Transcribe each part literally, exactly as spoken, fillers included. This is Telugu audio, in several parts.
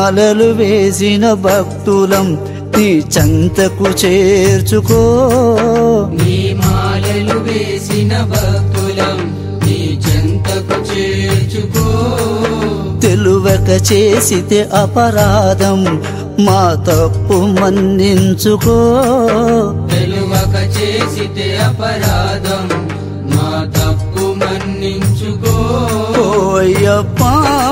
మాలలు వేసిన భక్తులం నీ చెంతకు చేర్చుకో నీ మాలలు వేసిన భక్తులం నీ చెంతకు చేర్చుకో తెలువక చేసితే అపరాధం మా తప్పు మన్నించుకో తెలువక చేసితే అపరాధం మా తప్పు మన్నించుకో ఓయ్యప్పా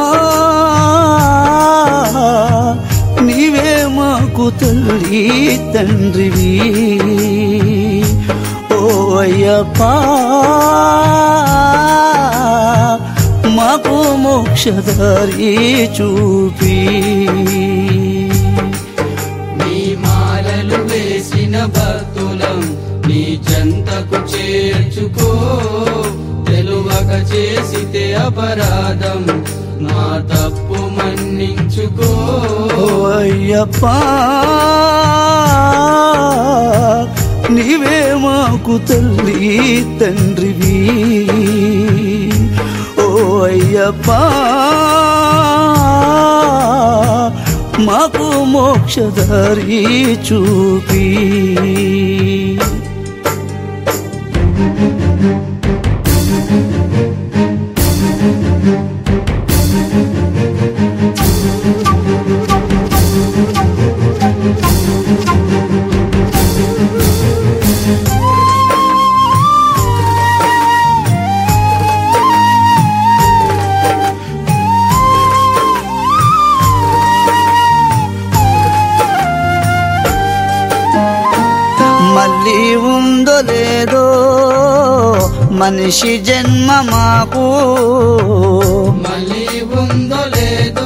నీవే మాకు తల్లి తండ్రివి ఓయ్యప్పా మాకు మోక్షదారి చూపి నీ మాలలు వేసిన భక్తులం నీ చెంతకు చేర్చుకో తెలువక చేసితే అపరాధం మా తప్పు మన్నించుకో ఓయ్యప్పా నీవే మాకు తల్లి తండ్రివి ఓయ్యప్పా మాకు మోక్షదారి చూపి మళ్ళీ ఉందో లేదో మనిషి జన్మ మాకు మళ్ళీ ఉందో లేదో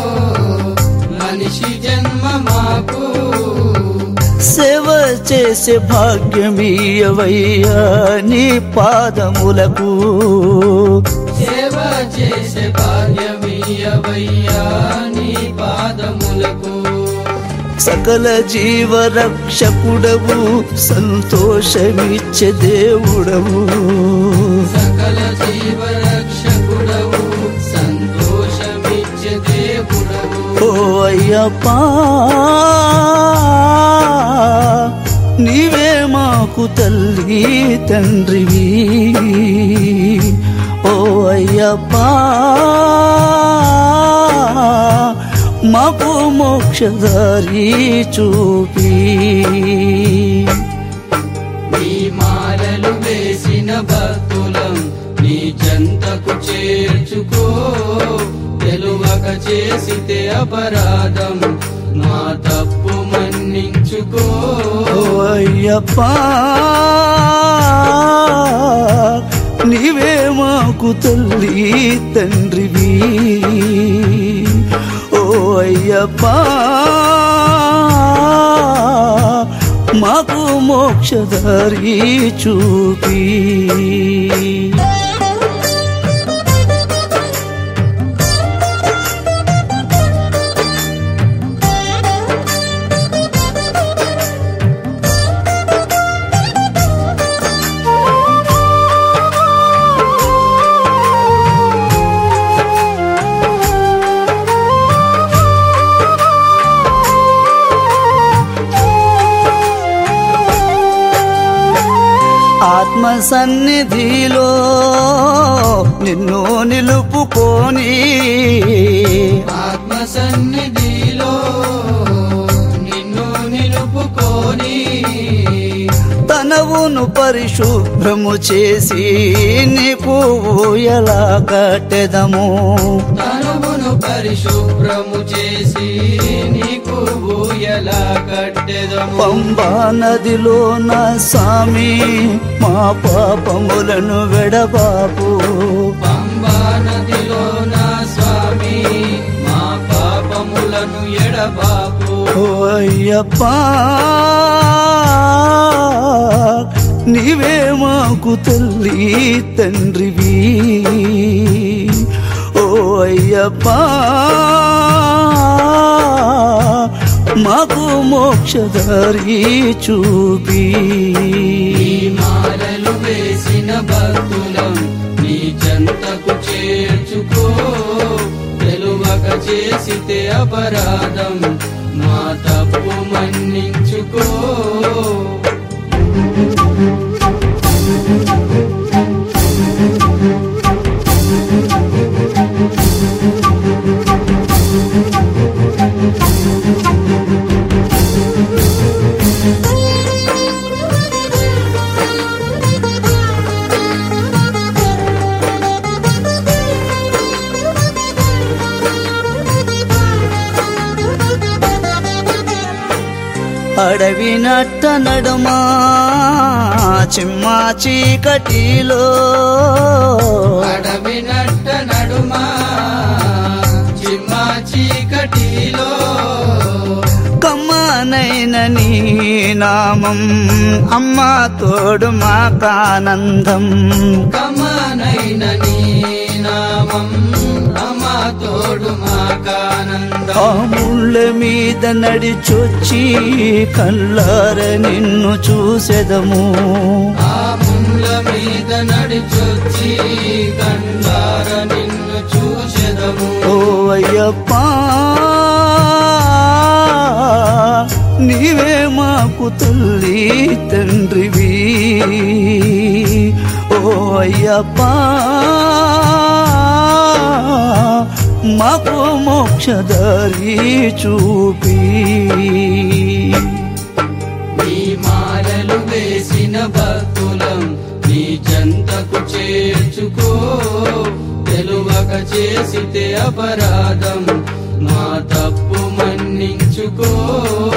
మనిషి జన్మ మాకు సేవ చేసే భాగ్యమీయవయ్యా నీ పాదములకు సేవ చేసే భాగ్యమీయవయ్యా నీ పాదములకు సకల జీవ రక్షకుడవు సంతోషమిచ్చే దేవుడవు సకల జీవ రక్షకుడవు సంతోషమిచ్చే దేవుడవు ఓ అయ్యప్పా నీవే మాకు తల్లి తండ్రివి ఓ అయ్యప్పా మాకు మోక్షదారి చూపి నీ మాలలు వేసిన భక్తులం నీ చెంతకు చేర్చుకో తెలువక చేసితే అపరాధం మా తప్పు మన్నించుకో అయ్యప్పా నీవే మాకు తల్లి తండ్రివి ఓ అయ్యప్పా మాకు మోక్షదారి చూపి ఆత్మ సన్నిధిలో నిన్ను నిలుపుకొని ఆత్మ సన్నిధిలో నిన్ను నిలుపుకొని తనవును పరిశుభ్రము చేసి నీకు ఎలా కట్టెదము తనువును పరిశుభ్రము చేసి నీకు ఊయలా కట్టెదము పంబా నదిలో నా స్వామి మా పాపములను వెడబాపు పంబా నదిలో నా స్వామి మా పాపములను ఎడబాపు ఓ అయ్యప్పా నీవే మాకు తల్లి తండ్రివి ఓ అయ్యప్పా మాకు మోక్షదారి చూపి నీ మాలలు వేసిన భక్తులం నీ చెంతకు చేర్చుకో తెలువక చేసితే అపరాధం మా తప్పు మన్నించుకో. అడవి నట్ట నడుమా చిమ్మా చీకటిలో, అడవి నట్ట నడుమా చిమ్మా చీకటిలో, కమ్మనైన నీ నామం అమ్మా తోడు మాకానందం. కమ్మనైన నీ నామం అమ్మా తోడు మాకానందం. ఆ ముళ్ళ మీద నడిచొచ్చి కళ్ళార నిన్ను చూసెదము, ఆ ముళ్ళ మీద నడిచొచ్చి కళ్ళార నిన్ను చూసెదము. ఓ అయ్యప్పా నీవే మాకు తల్లి తండ్రివి. ఓ అయ్యప్పా మాకు మోక్షదారి చూపి. నీ మాలలు వేసిన భక్తులం నీ చెంతకు చేర్చుకో. తెలువక చేసితే అపరాధం మా తప్పు మన్నించుకో.